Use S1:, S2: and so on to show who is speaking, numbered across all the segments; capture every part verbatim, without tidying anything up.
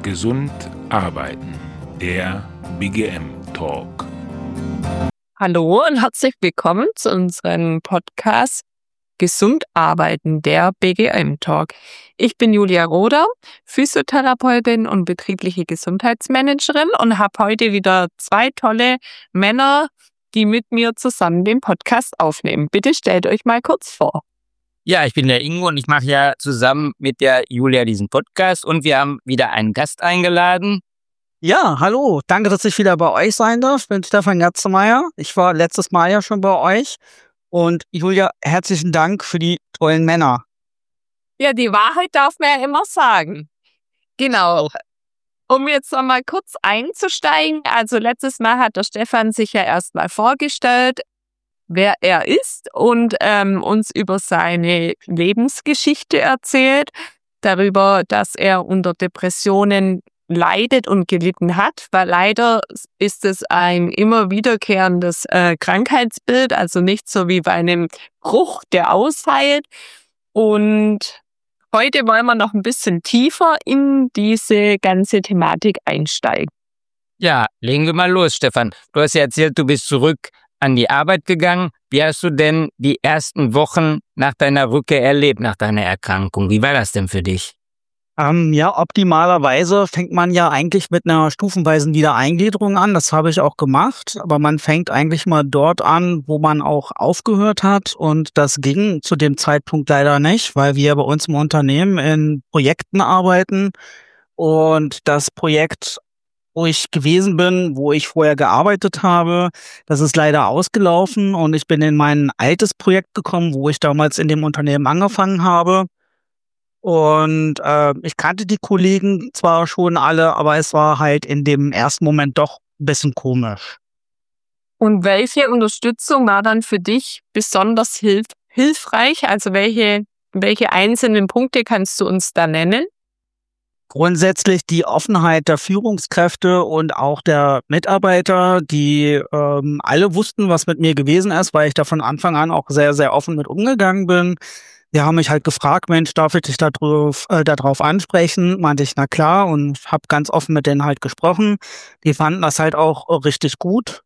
S1: Gesund arbeiten, der B G M Talk.
S2: Hallo und herzlich willkommen zu unserem Podcast Gesund arbeiten, der B G M Talk. Ich bin Julia Roder, Physiotherapeutin und betriebliche Gesundheitsmanagerin und habe heute wieder zwei tolle Männer, die mit mir zusammen den Podcast aufnehmen. Bitte stellt euch mal kurz vor.
S3: Ja, ich bin der Ingo und ich mache ja zusammen mit der Julia diesen Podcast und wir haben wieder einen Gast eingeladen.
S4: Ja, hallo, danke, dass ich wieder bei euch sein darf. Ich bin Stefan Gatzemeyer. Ich war letztes Mal ja schon bei euch. Und Julia, herzlichen Dank für die tollen Männer.
S2: Ja, die Wahrheit darf man ja immer sagen. Genau. Um jetzt noch mal kurz einzusteigen, also letztes Mal hat der Stefan sich ja erstmal vorgestellt, wer er ist und ähm, uns über seine Lebensgeschichte erzählt, darüber, dass er unter Depressionen leidet und gelitten hat, weil leider ist es ein immer wiederkehrendes äh, Krankheitsbild, also nicht so wie bei einem Bruch, der ausheilt. Und heute wollen wir noch ein bisschen tiefer in diese ganze Thematik einsteigen.
S3: Ja, legen wir mal los, Stefan. Du hast ja erzählt, du bist zurück an die Arbeit gegangen. Wie hast du denn die ersten Wochen nach deiner Rückkehr erlebt, nach deiner Erkrankung? Wie war das denn für dich?
S4: Ähm, ja, optimalerweise fängt man ja eigentlich mit einer stufenweisen Wiedereingliederung an. Das habe ich auch gemacht. Aber man fängt eigentlich mal dort an, wo man auch aufgehört hat. Und das ging zu dem Zeitpunkt leider nicht, weil wir bei uns im Unternehmen in Projekten arbeiten. Und das Projekt, wo ich gewesen bin, wo ich vorher gearbeitet habe, das ist leider ausgelaufen. Und ich bin in mein altes Projekt gekommen, wo ich damals in dem Unternehmen angefangen habe. Und äh, ich kannte die Kollegen zwar schon alle, aber es war halt in dem ersten Moment doch ein bisschen komisch.
S2: Und welche Unterstützung war dann für dich besonders hilf- hilfreich? Also welche, welche einzelnen Punkte kannst du uns da nennen?
S4: Grundsätzlich die Offenheit der Führungskräfte und auch der Mitarbeiter, die ähm, alle wussten, was mit mir gewesen ist, weil ich da von Anfang an auch sehr, sehr offen mit umgegangen bin. Die haben mich halt gefragt, Mensch, darf ich dich da drauf, äh, da drauf ansprechen? Meinte ich, na klar, und habe ganz offen mit denen halt gesprochen. Die fanden das halt auch richtig gut.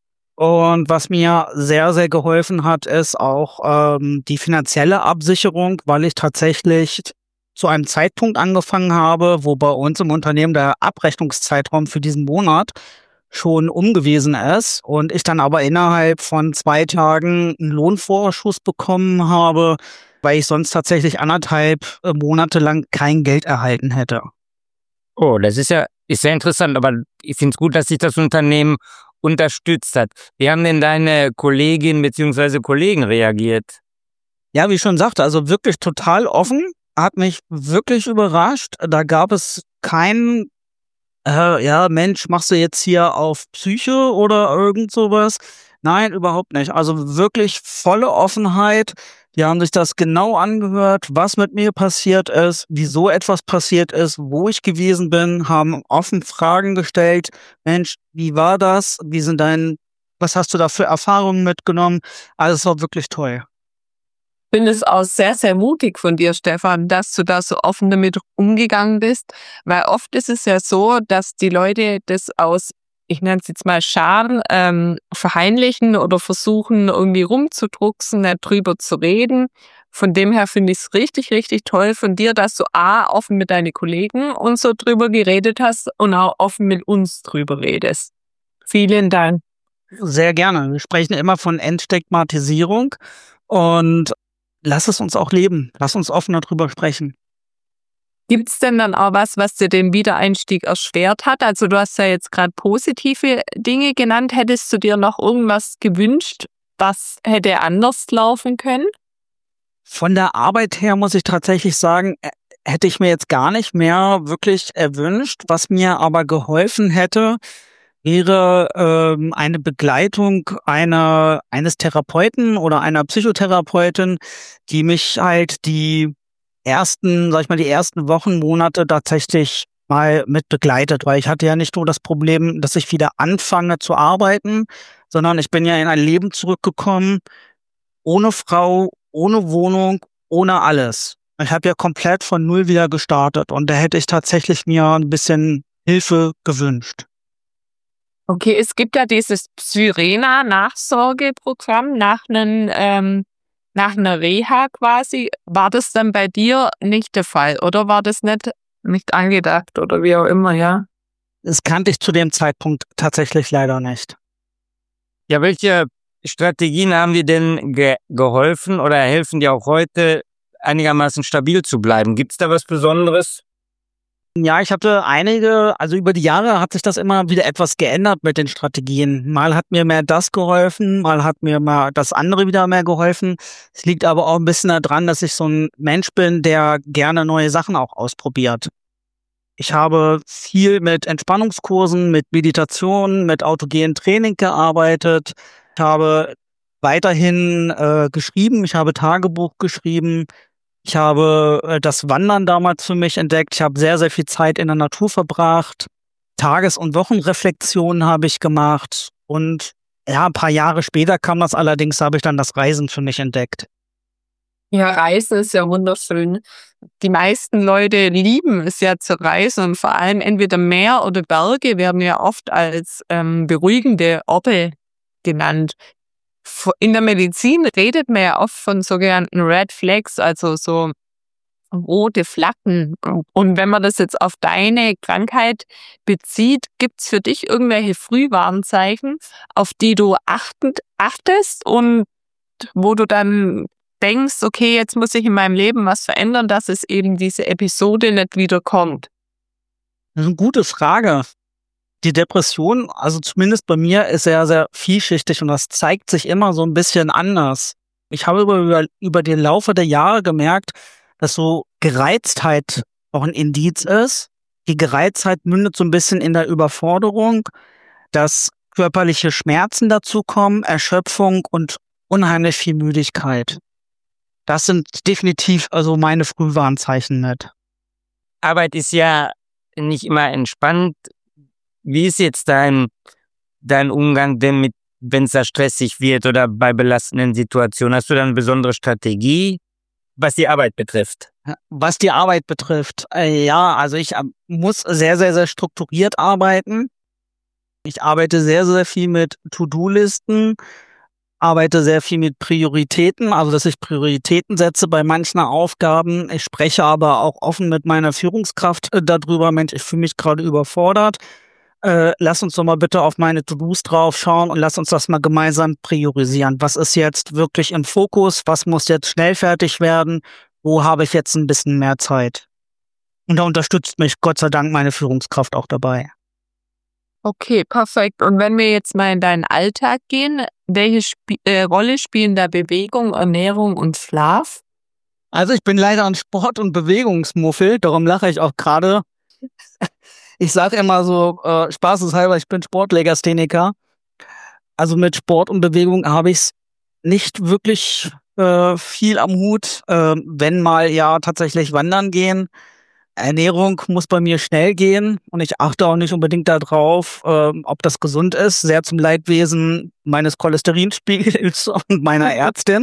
S4: Und was mir sehr, sehr geholfen hat, ist auch ähm, die finanzielle Absicherung, weil ich tatsächlich zu einem Zeitpunkt angefangen habe, wo bei uns im Unternehmen der Abrechnungszeitraum für diesen Monat schon um gewesen ist und ich dann aber innerhalb von zwei Tagen einen Lohnvorschuss bekommen habe, weil ich sonst tatsächlich anderthalb Monate lang kein Geld erhalten hätte.
S3: Oh, das ist ja ist sehr interessant, aber ich finde es gut, dass sich das Unternehmen unterstützt hat. Wie haben denn deine Kolleginnen bzw. Kollegen reagiert?
S4: Ja, wie ich schon sagte, also wirklich total offen, hat mich wirklich überrascht. Da gab es keinen, äh, ja Mensch, machst du jetzt hier auf Psyche oder irgend sowas? Nein, überhaupt nicht. Also wirklich volle Offenheit. Die haben sich das genau angehört, was mit mir passiert ist, wieso etwas passiert ist, wo ich gewesen bin, haben offen Fragen gestellt. Mensch, wie war das? Wie sind dein, was hast du da für Erfahrungen mitgenommen? Also es war wirklich toll.
S2: Ich finde es auch sehr, sehr mutig von dir, Stefan, dass du da so offen damit umgegangen bist, weil oft ist es ja so, dass die Leute das aus, ich nenne es jetzt mal Scham, ähm, verheimlichen oder versuchen irgendwie rumzudrucksen, nicht drüber zu reden. Von dem her finde ich es richtig, richtig toll von dir, dass du A, offen mit deinen Kollegen und so drüber geredet hast und auch offen mit uns drüber redest. Vielen Dank.
S4: Sehr gerne. Wir sprechen immer von Entstigmatisierung und lass es uns auch leben. Lass uns offen darüber sprechen.
S2: Gibt's denn dann auch was, was dir den Wiedereinstieg erschwert hat? Also du hast ja jetzt gerade positive Dinge genannt. Hättest du dir noch irgendwas gewünscht, was hätte anders laufen können?
S4: Von der Arbeit her muss ich tatsächlich sagen, äh, hätte ich mir jetzt gar nicht mehr wirklich erwünscht. Was mir aber geholfen hätte, wäre ähm, eine Begleitung einer eines Therapeuten oder einer Psychotherapeutin, die mich halt die ersten, sag ich mal, die ersten Wochen, Monate tatsächlich mal mit begleitet, weil ich hatte ja nicht nur das Problem, dass ich wieder anfange zu arbeiten, sondern ich bin ja in ein Leben zurückgekommen, ohne Frau, ohne Wohnung, ohne alles. Ich habe ja komplett von Null wieder gestartet und da hätte ich tatsächlich mir ein bisschen Hilfe gewünscht.
S2: Okay, es gibt ja dieses Syrena-Nachsorgeprogramm nach einem, ähm, nach einer Reha quasi. War das dann bei dir nicht der Fall oder war das nicht, nicht angedacht oder wie auch immer, ja?
S4: Das kannte ich zu dem Zeitpunkt tatsächlich leider nicht.
S3: Ja, welche Strategien haben dir denn ge geholfen oder helfen dir auch heute, einigermaßen stabil zu bleiben? Gibt's da was Besonderes?
S4: Ja, ich hatte einige, also über die Jahre hat sich das immer wieder etwas geändert mit den Strategien. Mal hat mir mehr das geholfen, mal hat mir mal das andere wieder mehr geholfen. Es liegt aber auch ein bisschen daran, dass ich so ein Mensch bin, der gerne neue Sachen auch ausprobiert. Ich habe viel mit Entspannungskursen, mit Meditation, mit autogenem Training gearbeitet. Ich habe weiterhin äh, geschrieben, ich habe Tagebuch geschrieben. Ich habe äh, das Wandern damals für mich entdeckt. Ich habe sehr, sehr viel Zeit in der Natur verbracht. Tages- und Wochenreflexionen habe ich gemacht. Und ja, ein paar Jahre später kam das allerdings, habe ich dann das Reisen für mich entdeckt.
S2: Ja, Reisen ist ja wunderschön. Die meisten Leute lieben es ja zu reisen und vor allem entweder Meer oder Berge werden ja oft als ähm, beruhigende Orte genannt. In der Medizin redet man ja oft von sogenannten Red Flags, also so rote Flaggen. Und wenn man das jetzt auf deine Krankheit bezieht, gibt's für dich irgendwelche Frühwarnzeichen, auf die du achtend, achtest und wo du dann denkst, okay, jetzt muss ich in meinem Leben was verändern, dass es eben diese Episode nicht wieder kommt?
S4: Das ist eine gute Frage. Die Depression, also zumindest bei mir, ist sehr, sehr vielschichtig und das zeigt sich immer so ein bisschen anders. Ich habe über, über, über den Laufe der Jahre gemerkt, dass so Gereiztheit auch ein Indiz ist. Die Gereiztheit mündet so ein bisschen in der Überforderung, dass körperliche Schmerzen dazukommen, Erschöpfung und unheimlich viel Müdigkeit. Das sind definitiv also meine Frühwarnzeichen mit.
S3: Arbeit ist ja nicht immer entspannt. Wie ist jetzt dein, dein Umgang denn mit, wenn es da stressig wird oder bei belastenden Situationen? Hast du da eine besondere Strategie, was die Arbeit betrifft?
S4: Was die Arbeit betrifft, äh, ja, also ich äh, muss sehr, sehr, sehr strukturiert arbeiten. Ich arbeite sehr, sehr viel mit To-Do-Listen, arbeite sehr viel mit Prioritäten, also dass ich Prioritäten setze bei manchen Aufgaben. Ich spreche aber auch offen mit meiner Führungskraft äh, darüber, Mensch, ich fühle mich gerade überfordert. Äh, lass uns doch mal bitte auf meine To-Dos drauf schauen und lass uns das mal gemeinsam priorisieren. Was ist jetzt wirklich im Fokus? Was muss jetzt schnell fertig werden? Wo habe ich jetzt ein bisschen mehr Zeit? Und da unterstützt mich Gott sei Dank meine Führungskraft auch dabei.
S2: Okay, perfekt. Und wenn wir jetzt mal in deinen Alltag gehen, welche Sp äh, Rolle spielen da Bewegung, Ernährung und Schlaf?
S4: Also ich bin leider ein Sport- und Bewegungsmuffel, darum lache ich auch gerade. Ich sage immer so äh, spaßeshalber, ich bin Sportlegastheniker. Also mit Sport und Bewegung habe ich es nicht wirklich äh, viel am Hut. Äh, wenn mal ja tatsächlich wandern gehen. Ernährung muss bei mir schnell gehen und ich achte auch nicht unbedingt darauf, äh, ob das gesund ist. Sehr zum Leidwesen meines Cholesterinspiegels und meiner Ärztin.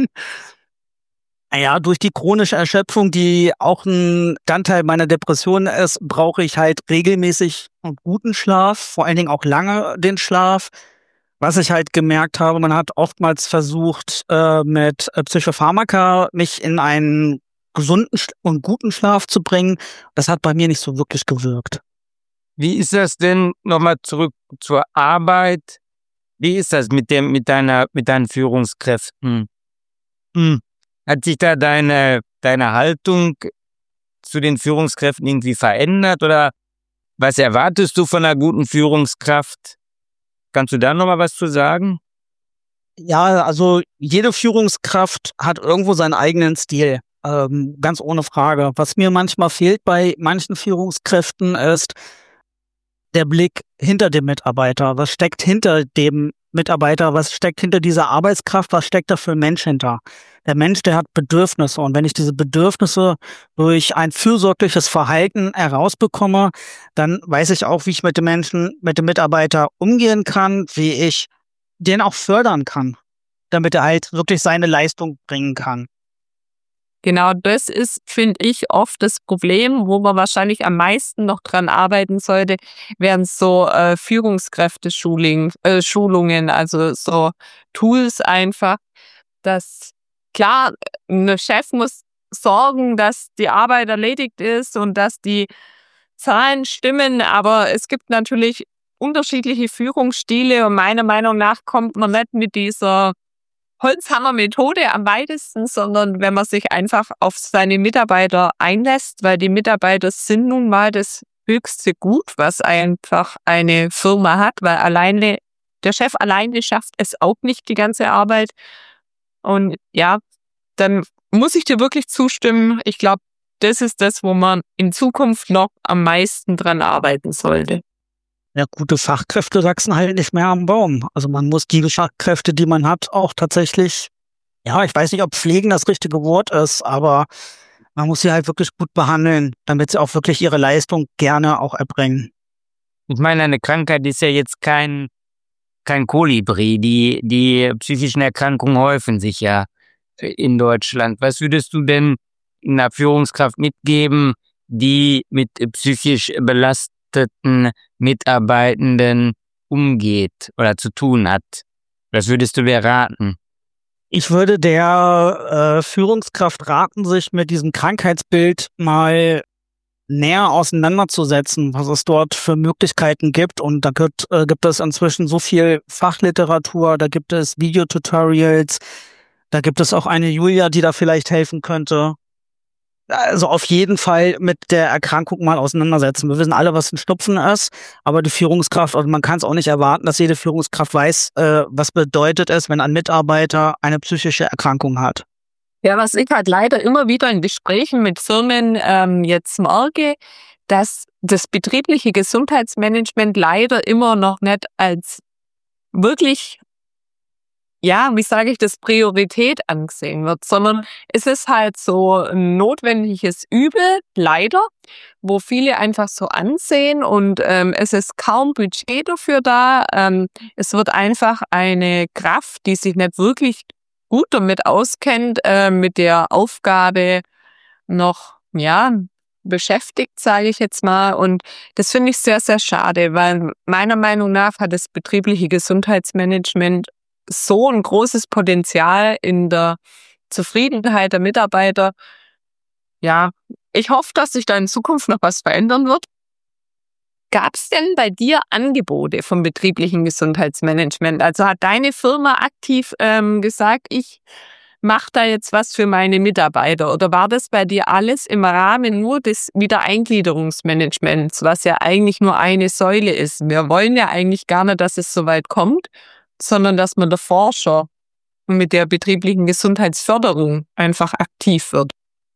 S4: Ja, durch die chronische Erschöpfung, die auch ein Bestandteil meiner Depression ist, brauche ich halt regelmäßig einen guten Schlaf, vor allen Dingen auch lange den Schlaf. Was ich halt gemerkt habe, man hat oftmals versucht, äh, mit äh, Psychopharmaka mich in einen gesunden und guten Schlaf zu bringen. Das hat bei mir nicht so wirklich gewirkt.
S3: Wie ist das denn, nochmal zurück zur Arbeit? Wie ist das mit dem, mit deiner, mit deinen Führungskräften? Hm. Hat sich da deine, deine Haltung zu den Führungskräften irgendwie verändert oder was erwartest du von einer guten Führungskraft? Kannst du da nochmal was zu sagen?
S4: Ja, also jede Führungskraft hat irgendwo seinen eigenen Stil, ähm, ganz ohne Frage. Was mir manchmal fehlt bei manchen Führungskräften ist der Blick hinter dem Mitarbeiter. Was steckt hinter dem Mitarbeiter? Was steckt hinter dieser Arbeitskraft? Was steckt da für ein Mensch hinter? Der Mensch, der hat Bedürfnisse und wenn ich diese Bedürfnisse durch ein fürsorgliches Verhalten herausbekomme, dann weiß ich auch, wie ich mit dem Menschen, mit dem Mitarbeiter umgehen kann, wie ich den auch fördern kann, damit er halt wirklich seine Leistung bringen kann.
S2: Genau das ist, finde ich, oft das Problem, wo man wahrscheinlich am meisten noch dran arbeiten sollte, wären so äh, Führungskräfte-Schulungen, äh, Schulungen, also so Tools einfach, dass klar, ein Chef muss sorgen, dass die Arbeit erledigt ist und dass die Zahlen stimmen, aber es gibt natürlich unterschiedliche Führungsstile und meiner Meinung nach kommt man nicht mit dieser Holzhammer-Methode am weitesten, sondern wenn man sich einfach auf seine Mitarbeiter einlässt, weil die Mitarbeiter sind nun mal das höchste Gut, was einfach eine Firma hat, weil alleine, der Chef alleine schafft es auch nicht, die ganze Arbeit. Und ja, dann muss ich dir wirklich zustimmen. Ich glaube, das ist das, wo man in Zukunft noch am meisten dran arbeiten sollte.
S4: Ja, gute Fachkräfte wachsen halt nicht mehr am Baum. Also man muss die Fachkräfte, die man hat, auch tatsächlich, ja, ich weiß nicht, ob pflegen das richtige Wort ist, aber man muss sie halt wirklich gut behandeln, damit sie auch wirklich ihre Leistung gerne auch erbringen.
S3: Ich meine, eine Krankheit ist ja jetzt kein, kein Kolibri. Die, die psychischen Erkrankungen häufen sich ja in Deutschland. Was würdest du denn einer Führungskraft mitgeben, die mit psychisch belasteten Mitarbeitenden umgeht oder zu tun hat? Was würdest du dir raten?
S4: Ich würde der äh, Führungskraft raten, sich mit diesem Krankheitsbild mal näher auseinanderzusetzen, was es dort für Möglichkeiten gibt. Und da gibt, äh, gibt es inzwischen so viel Fachliteratur, da gibt es Videotutorials, da gibt es auch eine Julia, die da vielleicht helfen könnte. Also auf jeden Fall mit der Erkrankung mal auseinandersetzen. Wir wissen alle, was ein Schnupfen ist, aber die Führungskraft, also man kann es auch nicht erwarten, dass jede Führungskraft weiß, äh, was bedeutet es, wenn ein Mitarbeiter eine psychische Erkrankung hat.
S2: Ja, was ich halt leider immer wieder in Gesprächen mit Firmen ähm, jetzt merke, dass das betriebliche Gesundheitsmanagement leider immer noch nicht als wirklich, ja, wie sage ich das, Priorität angesehen wird, sondern es ist halt so ein notwendiges Übel, leider, wo viele einfach so ansehen und ähm, es ist kaum Budget dafür da. Ähm, es wird einfach eine Kraft, die sich nicht wirklich gut damit auskennt, äh, mit der Aufgabe noch, ja, beschäftigt, sage ich jetzt mal. Und das finde ich sehr, sehr schade, weil meiner Meinung nach hat das betriebliche Gesundheitsmanagement so ein großes Potenzial in der Zufriedenheit der Mitarbeiter. Ja, ich hoffe, dass sich da in Zukunft noch was verändern wird. Gab es denn bei dir Angebote vom betrieblichen Gesundheitsmanagement? Also hat deine Firma aktiv ähm, gesagt, ich mache da jetzt was für meine Mitarbeiter? Oder war das bei dir alles im Rahmen nur des Wiedereingliederungsmanagements, was ja eigentlich nur eine Säule ist? Wir wollen ja eigentlich gar nicht, dass es so weit kommt, sondern dass man der Forscher mit der betrieblichen Gesundheitsförderung einfach aktiv wird.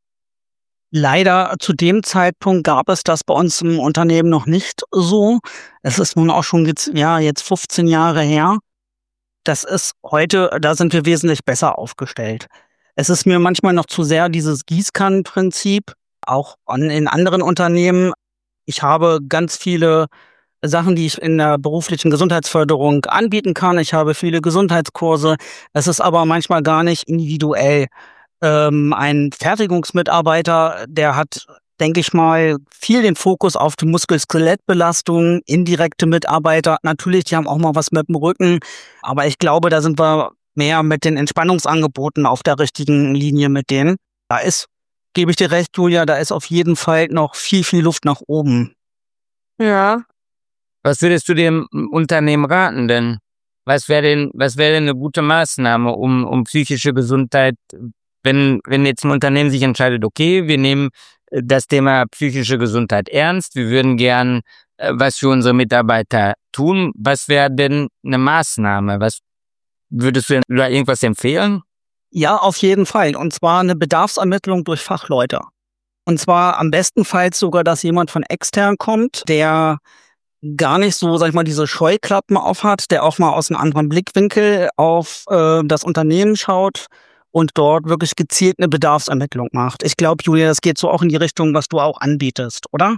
S4: Leider zu dem Zeitpunkt gab es das bei uns im Unternehmen noch nicht so. Es ist nun auch schon jetzt, ja, jetzt fünfzehn Jahre her. Das ist heute, da sind wir wesentlich besser aufgestellt. Es ist mir manchmal noch zu sehr dieses Gießkannenprinzip, auch an, in anderen Unternehmen. Ich habe ganz viele Sachen, die ich in der beruflichen Gesundheitsförderung anbieten kann. Ich habe viele Gesundheitskurse. Es ist aber manchmal gar nicht individuell. Ähm, ein Fertigungsmitarbeiter, der hat, denke ich mal, viel den Fokus auf die Muskel-Skelett-Belastung, indirekte Mitarbeiter. Natürlich, die haben auch mal was mit dem Rücken, aber ich glaube, da sind wir mehr mit den Entspannungsangeboten auf der richtigen Linie mit denen. Da ist, gebe ich dir recht, Julia, da ist auf jeden Fall noch viel, viel Luft nach oben.
S2: Ja.
S3: Was würdest du dem Unternehmen raten denn? Was wäre denn, was wäre denn eine gute Maßnahme, um, um psychische Gesundheit, wenn, wenn jetzt ein Unternehmen sich entscheidet, okay, wir nehmen das Thema psychische Gesundheit ernst, wir würden gern äh, was für unsere Mitarbeiter tun, was wäre denn eine Maßnahme? Was würdest du denn da irgendwas empfehlen?
S4: Ja, auf jeden Fall. Und zwar eine Bedarfsermittlung durch Fachleute. Und zwar am bestenfalls sogar, dass jemand von extern kommt, der gar nicht so, sag ich mal, diese Scheuklappen aufhat, der auch mal aus einem anderen Blickwinkel auf äh, das Unternehmen schaut und dort wirklich gezielt eine Bedarfsermittlung macht. Ich glaube, Julia, das geht so auch in die Richtung, was du auch anbietest, oder?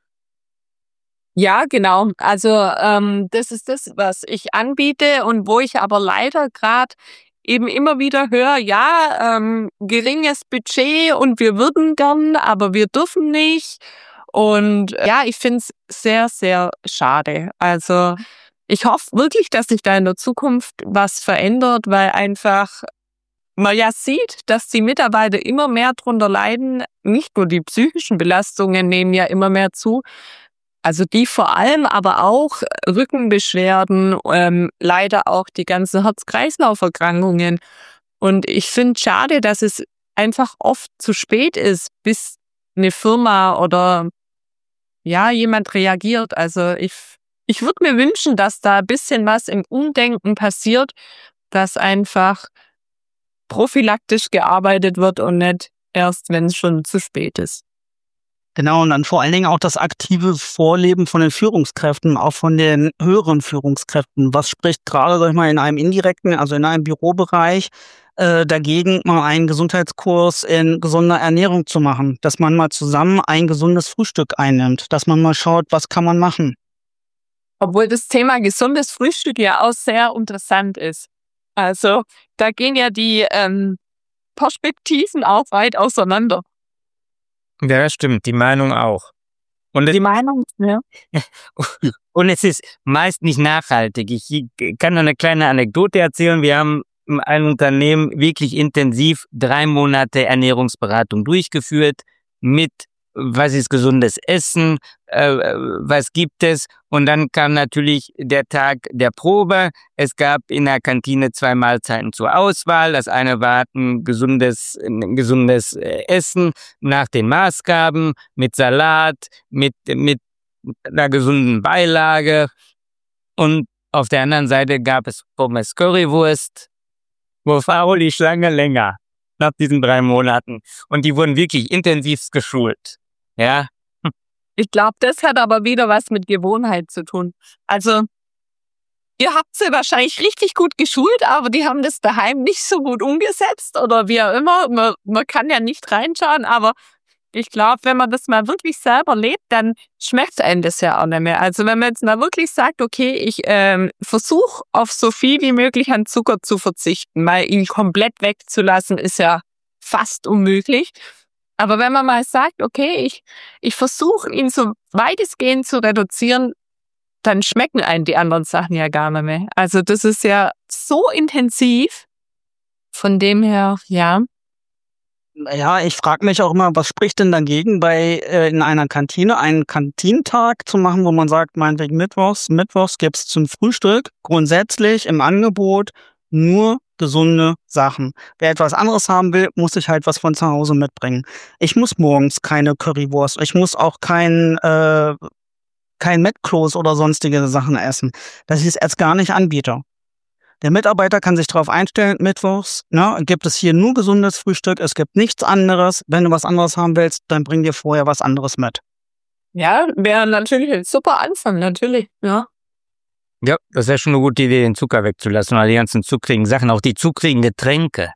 S2: Ja, genau. Also ähm, das ist das, was ich anbiete und wo ich aber leider gerade eben immer wieder höre, ja, ähm, geringes Budget und wir würden gern, aber wir dürfen nicht. Und ja, ich finde es sehr, sehr schade. Also ich hoffe wirklich, dass sich da in der Zukunft was verändert, weil einfach man ja sieht, dass die Mitarbeiter immer mehr drunter leiden. Nicht nur die psychischen Belastungen nehmen ja immer mehr zu, also die vor allem, aber auch Rückenbeschwerden, ähm, leider auch die ganzen Herz-Kreislauf-Erkrankungen. Und ich finde schade, dass es einfach oft zu spät ist, bis eine Firma oder ja jemand reagiert. Also ich, ich würde mir wünschen, dass da ein bisschen was im Umdenken passiert, dass einfach prophylaktisch gearbeitet wird und nicht erst, wenn es schon zu spät ist.
S4: Genau, und dann vor allen Dingen auch das aktive Vorleben von den Führungskräften, auch von den höheren Führungskräften. Was spricht gerade, sag ich mal, in einem indirekten, also in einem Bürobereich, äh, dagegen, mal einen Gesundheitskurs in gesunder Ernährung zu machen, dass man mal zusammen ein gesundes Frühstück einnimmt, dass man mal schaut, was kann man machen.
S2: Obwohl das Thema gesundes Frühstück ja auch sehr interessant ist. Also da gehen ja die ähm, Perspektiven auch weit auseinander.
S3: Ja, das stimmt, die Meinung auch. Und es,
S2: Die Meinung, ja.
S3: und es ist meist nicht nachhaltig. Ich kann eine kleine Anekdote erzählen. Wir haben in einem Unternehmen wirklich intensiv drei Monate Ernährungsberatung durchgeführt mit, was ist gesundes Essen, äh, was gibt es, und dann kam natürlich der Tag der Probe. Es gab in der Kantine zwei Mahlzeiten zur Auswahl. Das eine war ein gesundes, ein gesundes Essen nach den Maßgaben mit Salat, mit, mit einer gesunden Beilage, und auf der anderen Seite gab es Pommes Currywurst, wo war die Schlange länger nach diesen drei Monaten, und die wurden wirklich intensiv geschult. Ja,
S2: Ich glaube, das hat aber wieder was mit Gewohnheit zu tun. Also, ihr habt sie wahrscheinlich richtig gut geschult, aber die haben das daheim nicht so gut umgesetzt oder wie auch immer. Man, man kann ja nicht reinschauen, aber ich glaube, wenn man das mal wirklich selber lebt, dann schmeckt einem das ja auch nicht mehr. Also wenn man jetzt mal wirklich sagt, okay, ich ähm, versuche auf so viel wie möglich an Zucker zu verzichten, weil ihn komplett wegzulassen ist ja fast unmöglich. Aber wenn man mal sagt, okay, ich, ich versuche ihn so weitestgehend zu reduzieren, dann schmecken einem die anderen Sachen ja gar nicht mehr. Also das ist ja so intensiv. Von dem her, ja.
S4: Ja, ich frage mich auch immer, was spricht denn dagegen, bei äh, in einer Kantine einen Kantinentag zu machen, wo man sagt, meinetwegen mittwochs, mittwochs gibt's zum Frühstück grundsätzlich im Angebot nur gesunde Sachen. Wer etwas anderes haben will, muss sich halt was von zu Hause mitbringen. Ich muss morgens keine Currywurst, ich muss auch kein äh, kein Mettkloß oder sonstige Sachen essen, dass ich es erst gar nicht anbiete. Der Mitarbeiter kann sich darauf einstellen, mittwochs, ne, gibt es hier nur gesundes Frühstück, es gibt nichts anderes. Wenn du was anderes haben willst, dann bring dir vorher was anderes mit.
S2: Ja, wäre natürlich ein super Anfang, natürlich, ja.
S3: ja, das ist ja schon eine gute Idee, den Zucker wegzulassen, oder die ganzen zuckrigen Sachen, auch die zuckrigen Getränke.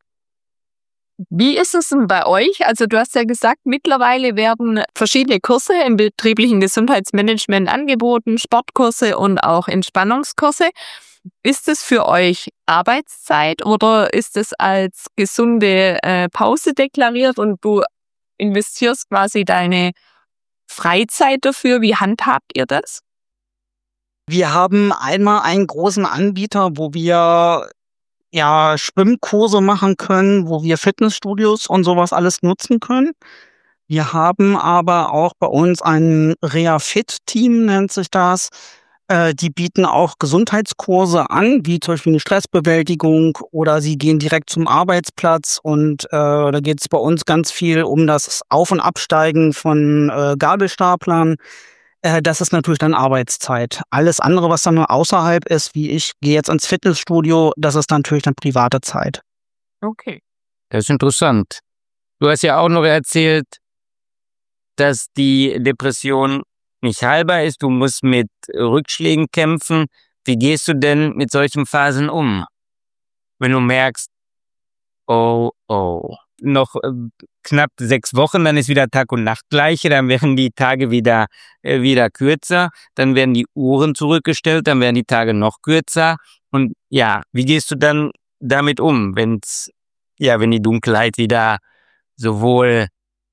S2: Wie ist es denn bei euch? Also du hast ja gesagt, mittlerweile werden verschiedene Kurse im betrieblichen Gesundheitsmanagement angeboten, Sportkurse und auch Entspannungskurse. Ist es für euch Arbeitszeit oder ist es als gesunde äh, Pause deklariert und du investierst quasi deine Freizeit dafür? Wie handhabt ihr das?
S4: Wir haben einmal einen großen Anbieter, wo wir ja Schwimmkurse machen können, wo wir Fitnessstudios und sowas alles nutzen können. Wir haben aber auch bei uns ein Reha-Fit-Team, nennt sich das. Äh, die bieten auch Gesundheitskurse an, wie zum Beispiel eine Stressbewältigung, oder sie gehen direkt zum Arbeitsplatz, und äh, da geht es bei uns ganz viel um das Auf- und Absteigen von äh, Gabelstaplern. Äh, das ist natürlich dann Arbeitszeit. Alles andere, was dann nur außerhalb ist, wie ich gehe jetzt ins Fitnessstudio, das ist natürlich dann private Zeit.
S2: Okay.
S3: Das ist interessant. Du hast ja auch noch erzählt, dass die Depression nicht heilbar ist, du musst mit Rückschlägen kämpfen. Wie gehst du denn mit solchen Phasen um? Wenn du merkst, oh, oh, noch äh, knapp sechs Wochen, dann ist wieder Tag und Nacht gleiche, dann werden die Tage wieder, äh, wieder kürzer, dann werden die Uhren zurückgestellt, dann werden die Tage noch kürzer. Und ja, wie gehst du dann damit um, wenn's, ja, wenn die Dunkelheit wieder sowohl...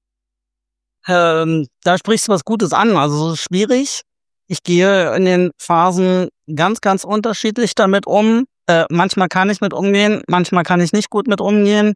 S4: Ähm, da sprichst du was Gutes an. Also es ist schwierig. Ich gehe in den Phasen ganz, ganz unterschiedlich damit um. Äh, manchmal kann ich mit umgehen, manchmal kann ich nicht gut mit umgehen.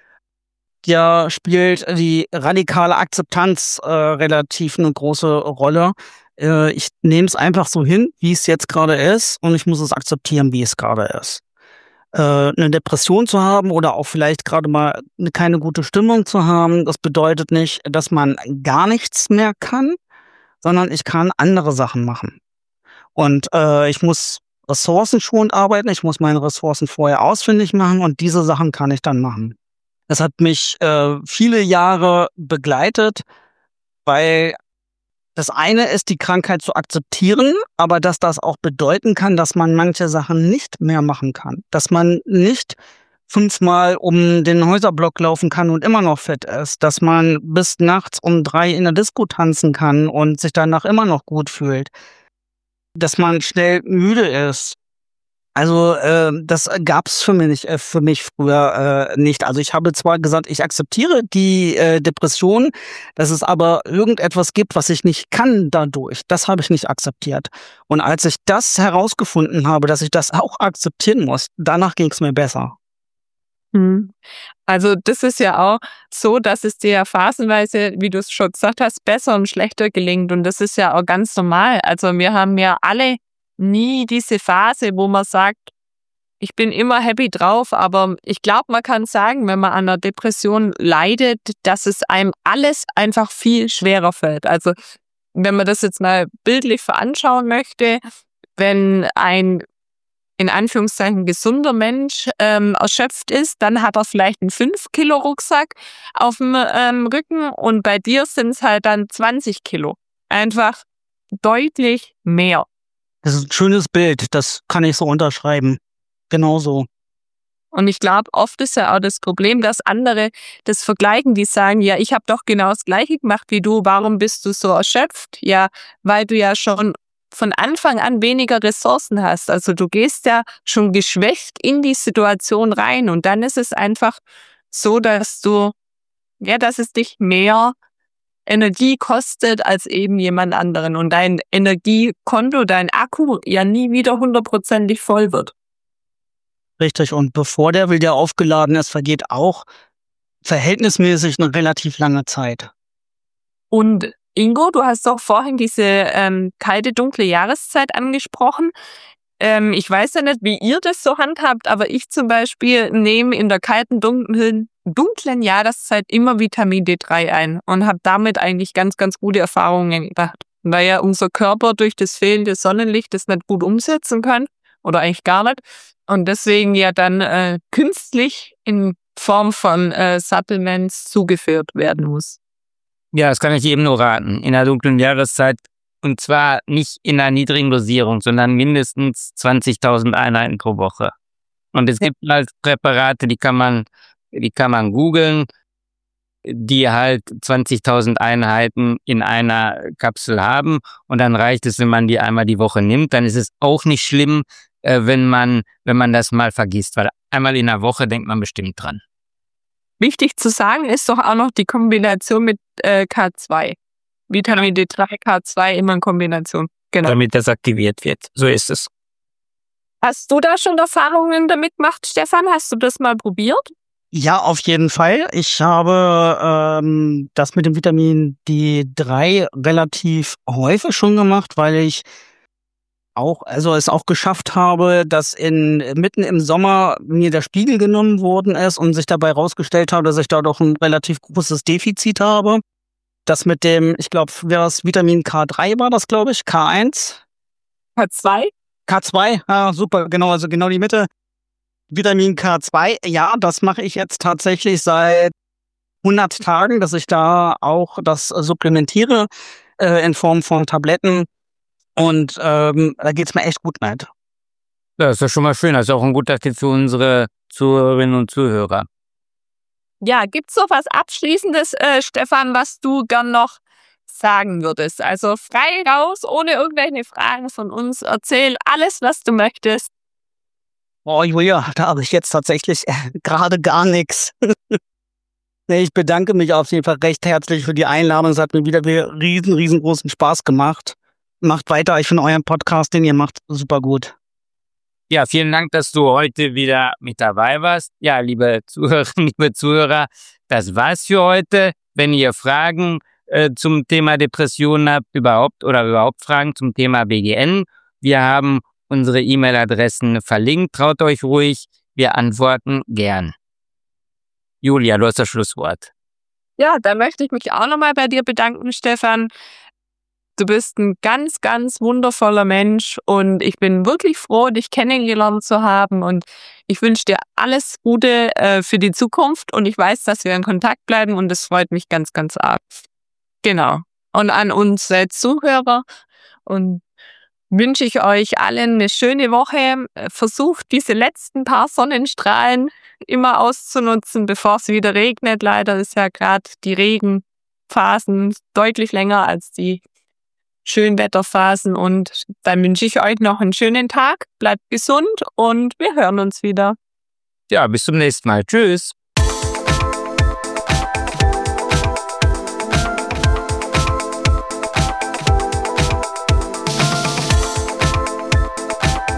S4: Ja, spielt die radikale Akzeptanz äh, relativ eine große Rolle. Äh, ich nehme es einfach so hin, wie es jetzt gerade ist, und ich muss es akzeptieren, wie es gerade ist. Äh, eine Depression zu haben oder auch vielleicht gerade mal eine, keine gute Stimmung zu haben, das bedeutet nicht, dass man gar nichts mehr kann, sondern ich kann andere Sachen machen. Und äh, ich muss ressourcenschonend arbeiten, ich muss meine Ressourcen vorher ausfindig machen, und diese Sachen kann ich dann machen. Das hat mich äh, viele Jahre begleitet, weil das eine ist, die Krankheit zu akzeptieren, aber dass das auch bedeuten kann, dass man manche Sachen nicht mehr machen kann. Dass man nicht fünfmal um den Häuserblock laufen kann und immer noch fit ist. Dass man bis nachts um drei in der Disco tanzen kann und sich danach immer noch gut fühlt. Dass man schnell müde ist. Also äh, das gab's für mich, äh, für mich früher äh, nicht. Also ich habe zwar gesagt, ich akzeptiere die äh, Depression, dass es aber irgendetwas gibt, was ich nicht kann dadurch. Das habe ich nicht akzeptiert. Und als ich das herausgefunden habe, dass ich das auch akzeptieren muss, danach ging's mir besser.
S2: Hm. Also das ist ja auch so, dass es dir ja phasenweise, wie du es schon gesagt hast, besser und schlechter gelingt. Und das ist ja auch ganz normal. Also wir haben ja alle nie diese Phase, wo man sagt, ich bin immer happy drauf, aber ich glaube, man kann sagen, wenn man an einer Depression leidet, dass es einem alles einfach viel schwerer fällt. Also wenn man das jetzt mal bildlich veranschauen möchte, wenn ein in Anführungszeichen gesunder Mensch ähm, erschöpft ist, dann hat er vielleicht einen fünf Kilo Rucksack auf dem ähm, Rücken, und bei dir sind es halt dann zwanzig Kilo. Einfach deutlich mehr.
S4: Das ist ein schönes Bild, das kann ich so unterschreiben. Genauso.
S2: Und ich glaube, oft ist ja auch das Problem, dass andere das vergleichen, die sagen, ja, ich habe doch genau das Gleiche gemacht wie du, warum bist du so erschöpft? Ja, weil du ja schon von Anfang an weniger Ressourcen hast. Also du gehst ja schon geschwächt in die Situation rein, und dann ist es einfach so, dass du, ja, dass es dich mehr Energie kostet als eben jemand anderen, und dein Energiekonto, dein Akku ja nie wieder hundertprozentig voll wird.
S4: Richtig, und bevor der wieder aufgeladen ist, vergeht auch verhältnismäßig eine relativ lange Zeit.
S2: Und Ingo, du hast doch vorhin diese ähm, kalte, dunkle Jahreszeit angesprochen. Ähm, ich weiß ja nicht, wie ihr das so handhabt, aber ich zum Beispiel nehme in der kalten, dunklen, dunklen Jahreszeit immer Vitamin D drei ein und habe damit eigentlich ganz, ganz gute Erfahrungen gemacht. Weil ja unser Körper durch das fehlende Sonnenlicht das nicht gut umsetzen kann oder eigentlich gar nicht. Und deswegen ja dann äh, künstlich in Form von äh, Supplements zugeführt werden muss.
S3: Ja, das kann ich jedem nur raten. In der dunklen Jahreszeit, und zwar nicht in einer niedrigen Dosierung, sondern mindestens zwanzigtausend Einheiten pro Woche. Und es gibt halt Präparate, die kann man, die kann man googeln, die halt zwanzigtausend Einheiten in einer Kapsel haben, und dann reicht es, wenn man die einmal die Woche nimmt. Dann ist es auch nicht schlimm, äh, wenn man, wenn man das mal vergisst, weil einmal in der Woche denkt man bestimmt dran.
S2: Wichtig zu sagen ist doch auch noch die Kombination mit äh, K zwei. Vitamin D drei, K zwei immer in Kombination. Genau.
S3: Damit das aktiviert wird. So ist es.
S2: Hast du da schon Erfahrungen damit gemacht, Stefan? Hast du das mal probiert?
S4: Ja, auf jeden Fall. Ich habe ähm, das mit dem Vitamin D drei relativ häufig schon gemacht, weil ich auch, also es auch geschafft habe, dass in mitten im Sommer mir der Spiegel genommen worden ist und sich dabei rausgestellt habe, dass ich da doch ein relativ großes Defizit habe. Das mit dem, ich glaube, wäre das Vitamin K drei war das, glaube ich, K eins.
S2: K zwei?
S4: K zwei, ah, super, genau, also genau die Mitte. Vitamin K zwei, ja, das mache ich jetzt tatsächlich seit hundert Tagen, dass ich da auch das supplementiere äh, in Form von Tabletten. Und ähm, da geht's mir echt gut mit.
S3: Ja, ist doch schon mal schön. Das ist auch ein guter Tipp für unsere Zuhörerinnen und Zuhörer.
S2: Ja, gibt's so was Abschließendes, äh, Stefan, was du gern noch sagen würdest? Also frei raus, ohne irgendwelche Fragen von uns. Erzähl alles, was du möchtest.
S4: Oh, Julia, da habe ich jetzt tatsächlich gerade gar nichts. Nee, ich bedanke mich auf jeden Fall recht herzlich für die Einladung. Es hat mir wieder riesen, riesengroßen Spaß gemacht. Macht weiter. Ich finde euren Podcast, den ihr macht, super gut.
S3: Ja, vielen Dank, dass du heute wieder mit dabei warst. Ja, liebe Zuhörerinnen, liebe Zuhörer, das war's für heute. Wenn ihr Fragen äh, zum Thema Depressionen habt, überhaupt oder überhaupt Fragen zum Thema B G N, wir haben unsere E-Mail-Adressen verlinkt. Traut euch ruhig, wir antworten gern. Julia, du hast das Schlusswort.
S2: Ja, da möchte ich mich auch nochmal bei dir bedanken, Stefan. Du bist ein ganz, ganz wundervoller Mensch und ich bin wirklich froh, dich kennengelernt zu haben und ich wünsche dir alles Gute äh, für die Zukunft und ich weiß, dass wir in Kontakt bleiben und das freut mich ganz, ganz arg. Genau. Und an unsere Zuhörer und wünsche ich euch allen eine schöne Woche. Versucht diese letzten paar Sonnenstrahlen immer auszunutzen, bevor es wieder regnet. Leider ist ja gerade die Regenphasen deutlich länger als die Schönwetterphasen. Und dann wünsche ich euch noch einen schönen Tag. Bleibt gesund und wir hören uns wieder.
S3: Ja, bis zum nächsten Mal. Tschüss.